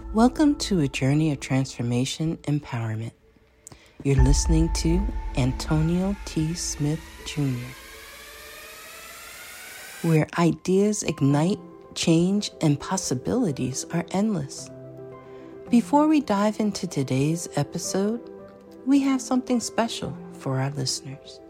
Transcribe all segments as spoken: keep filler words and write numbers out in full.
Welcome to a journey of transformation empowerment. You're listening to Antonio T. Smith Junior, where ideas ignite, change, and possibilities are endless. Before we dive into today's episode, we have something special for our listeners.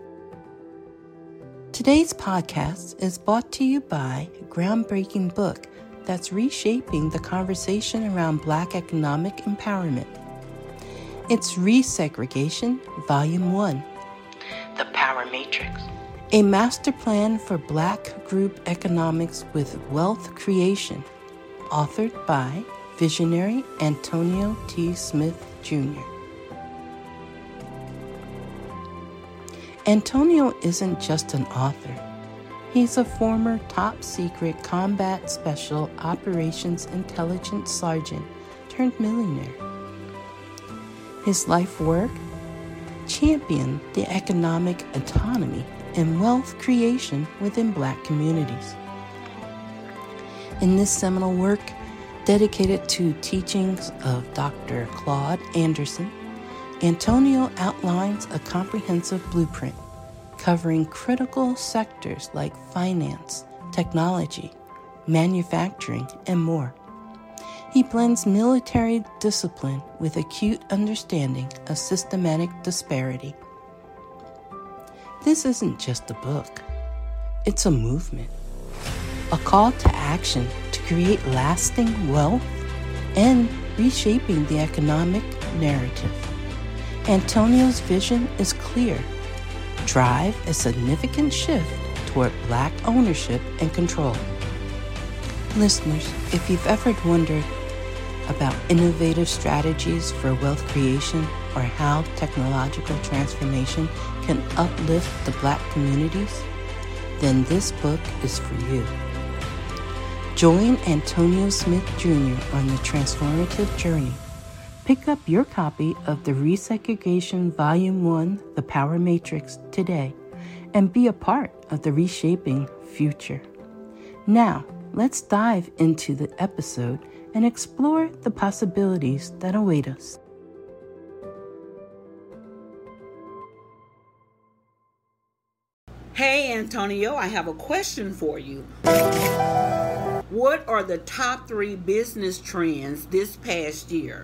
Today's podcast is brought to you by a groundbreaking book that's reshaping the conversation around Black economic empowerment. It's Resegregation, Volume one, The Power Matrix, a master plan for Black group economics with wealth creation, authored by visionary Antonio T. Smith Junior Antonio isn't just an author. He's a former top-secret Combat Special Operations Intelligence Sergeant turned millionaire. His life work? Championed the economic autonomy and wealth creation within Black communities. In this seminal work, dedicated to teachings of Doctor Claude Anderson, Antonio outlines a comprehensive blueprint covering critical sectors like finance, technology, manufacturing, and more. He blends military discipline with acute understanding of systematic disparity. This isn't just a book. It's a movement, a call to action to create lasting wealth and reshaping the economic narrative. Antonio's vision is clear. Drive a significant shift toward Black ownership and control. Listeners, if you've ever wondered about innovative strategies for wealth creation or how technological transformation can uplift the Black communities, then this book is for you. Join Antonio Smith Junior on the transformative journey. Pick up your copy of the Resegregation Volume one, The Power Matrix, today, and be a part of the reshaping future. Now, let's dive into the episode and explore the possibilities that await us. Hey, Antonio, I have a question for you. What are the top three business trends this past year?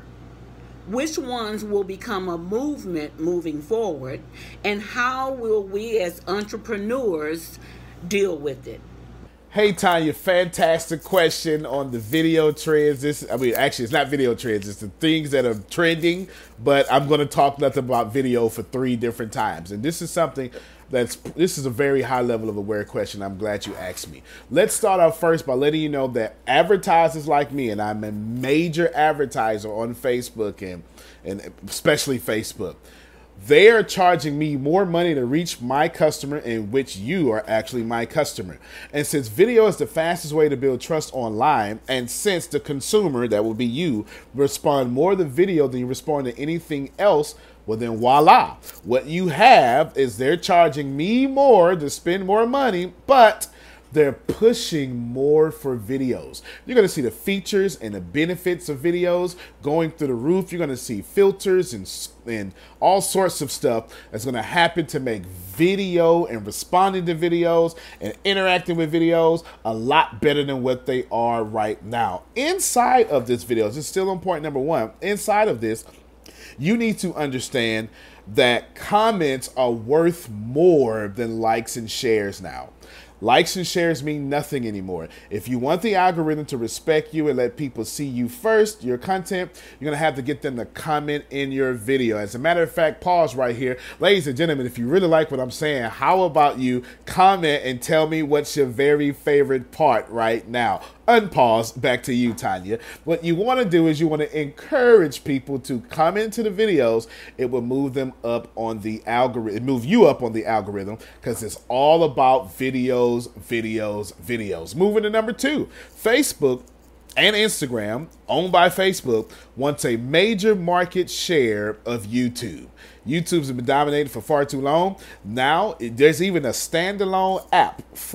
Which ones will become a movement moving forward, and how will we as entrepreneurs deal with it? Hey, Tanya, fantastic question on the video trends. This, I mean, actually, it's not video trends. It's the things that are trending, but I'm going to talk nothing about video for three different times. And this is something that's, this is a very high level of aware question. I'm glad you asked me. Let's start off first by letting you know that advertisers like me, and I'm a major advertiser on Facebook and, and especially Facebook, they are charging me more money to reach my customer, in which you are actually my customer. And since video is the fastest way to build trust online, and since the consumer, that will be you, respond more to video than you respond to anything else, well then voila. What you have is they're charging me more to spend more money, but they're pushing more for videos. You're going to see the features and the benefits of videos going through the roof. You're going to see filters and, and all sorts of stuff that's going to happen to make video and responding to videos and interacting with videos a lot better than what they are right now. Inside of this video, this is still on point number one. Inside of this, you need to understand that comments are worth more than likes and shares now. Likes and shares mean nothing anymore. If you want the algorithm to respect you and let people see you first, your content, you're going to have to get them to comment in your video. As a matter of fact, pause right here. Ladies and gentlemen, if you really like what I'm saying, how about you comment and tell me what's your very favorite part right now? Unpause, back to you, Tanya. What you want to do is you want to encourage people to comment to the videos. It will move them up on the algorithm, move you up on the algorithm, because it's all about videos, videos, videos. Moving to number two, Facebook and Instagram, owned by Facebook, wants a major market share of YouTube. YouTube's been dominated for far too long. Now, there's even a standalone app for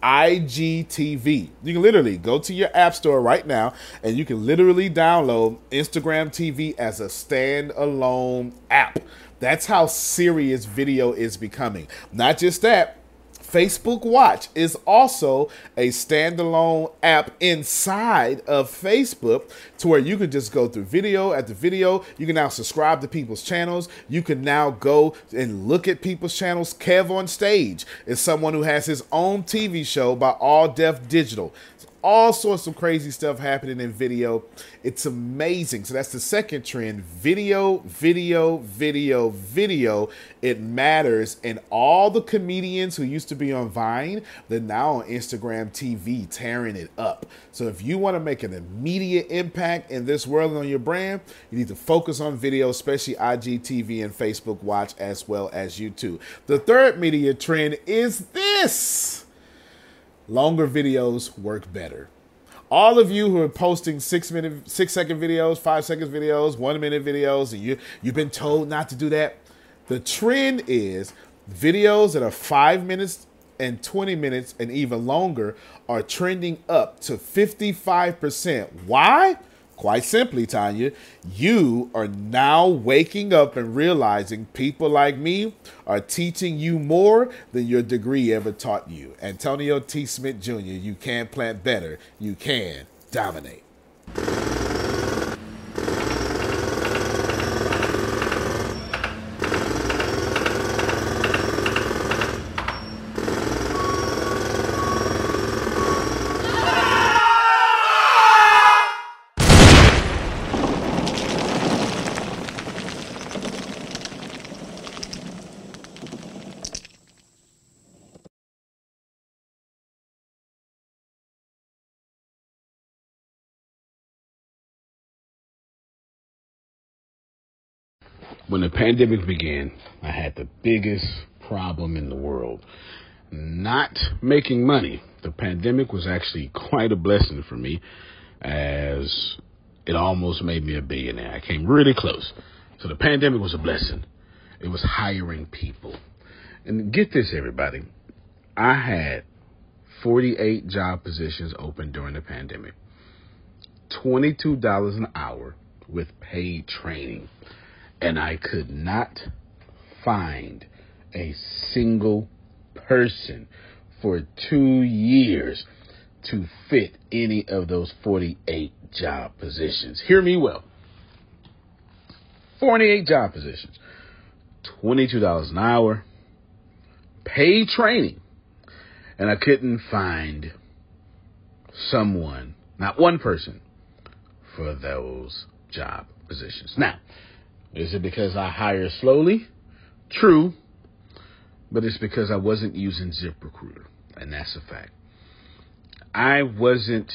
I G T V. You can literally go to your app store right now and you can literally download Instagram T V as a standalone app. That's how serious video is becoming. Not just that, Facebook Watch is also a standalone app inside of Facebook to where you can just go through video after video. You can now subscribe to people's channels. You can now go and look at people's channels. Kev on Stage is someone who has his own T V show by All Def Digital. All sorts of crazy stuff happening in video. It's amazing. So that's the second trend. Video, video, video, video. It matters. And all the comedians who used to be on Vine, they're now on Instagram T V tearing it up. So if you want to make an immediate impact in this world and on your brand, you need to focus on video, especially I G T V and Facebook Watch, as well as YouTube. The third media trend is this. Longer videos work better. All of you who are posting six minute, six second videos, five seconds videos, one minute videos, and you, you've been told not to do that. The trend is videos that are five minutes and twenty minutes and even longer are trending up to fifty-five percent. Why? Quite simply, Tanya, you are now waking up and realizing people like me are teaching you more than your degree ever taught you. Antonio T. Smith Junior, you can plant better. You can dominate. When the pandemic began, I had the biggest problem in the world. Not making money. The pandemic was actually quite a blessing for me, as it almost made me a billionaire. I came really close. So the pandemic was a blessing. It was hiring people. And get this, everybody. I had forty-eight job positions open during the pandemic. twenty-two dollars an hour with paid training. And I could not find a single person for two years to fit any of those forty-eight job positions. Hear me well. forty-eight job positions, twenty-two dollars an hour, paid training. And I couldn't find someone, not one person, for those job positions. Now, is it because I hire slowly? True. But it's because I wasn't using ZipRecruiter. And that's a fact. I wasn't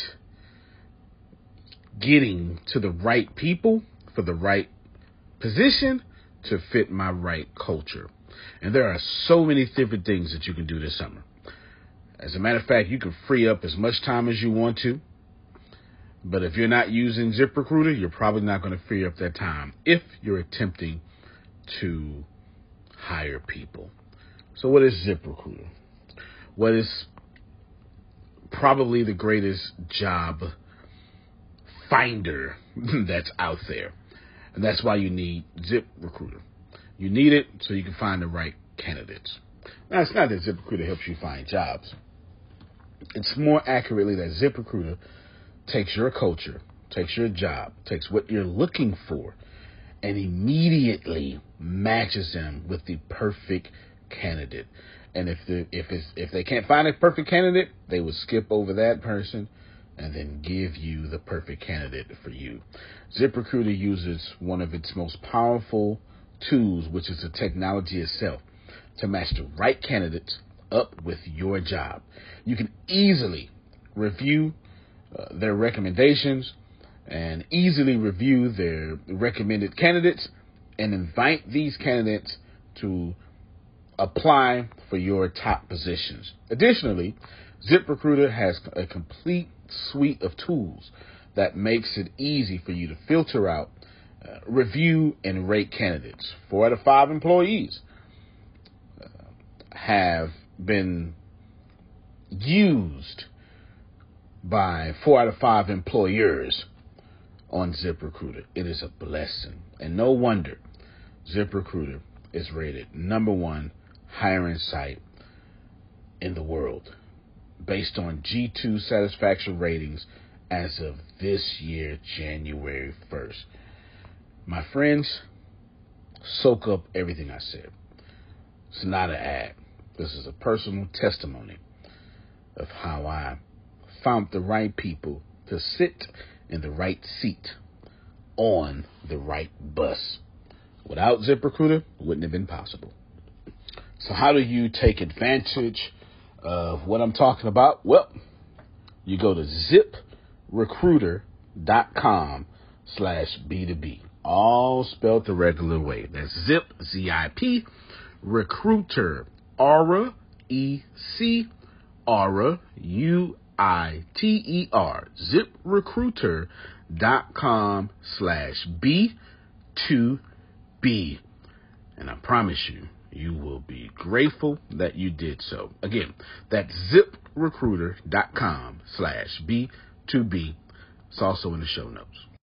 getting to the right people for the right position to fit my right culture. And there are so many different things that you can do this summer. As a matter of fact, you can free up as much time as you want to. But if you're not using ZipRecruiter, you're probably not going to free up that time if you're attempting to hire people. So what is ZipRecruiter? What is probably the greatest job finder that's out there. And that's why you need ZipRecruiter. You need it so you can find the right candidates. Now, it's not that ZipRecruiter helps you find jobs. It's more accurately that ZipRecruiter takes your culture, takes your job, takes what you're looking for, and immediately matches them with the perfect candidate. And if the if it's if they can't find a perfect candidate, they will skip over that person and then give you the perfect candidate for you. ZipRecruiter uses one of its most powerful tools, which is the technology itself, to match the right candidates up with your job. You can easily review uh, their recommendations and easily review their recommended candidates and invite these candidates to apply for your top positions. Additionally, ZipRecruiter has a complete suite of tools that makes it easy for you to filter out, uh, review, and rate candidates. Four out of five employees uh, have been used by four out of five employers on ZipRecruiter. It is a blessing. And no wonder ZipRecruiter is rated number one hiring site in the world based on G two satisfaction ratings as of this year, January first. My friends, soak up everything I said. It's not an ad. This is a personal testimony of how I found the right people to sit in the right seat on the right bus. Without ZipRecruiter, it wouldn't have been possible. So how do you take advantage of what I'm talking about? Well, you go to ZipRecruiter.com slash B2B. All spelled the regular way. That's Zip, Z I P, Recruiter, Aura, E C, Aura, U I T E R, ZipRecruiter.com slash B two B. And I promise you, you will be grateful that you did so. Again, that's ZipRecruiter.com slash B two B. It's also in the show notes.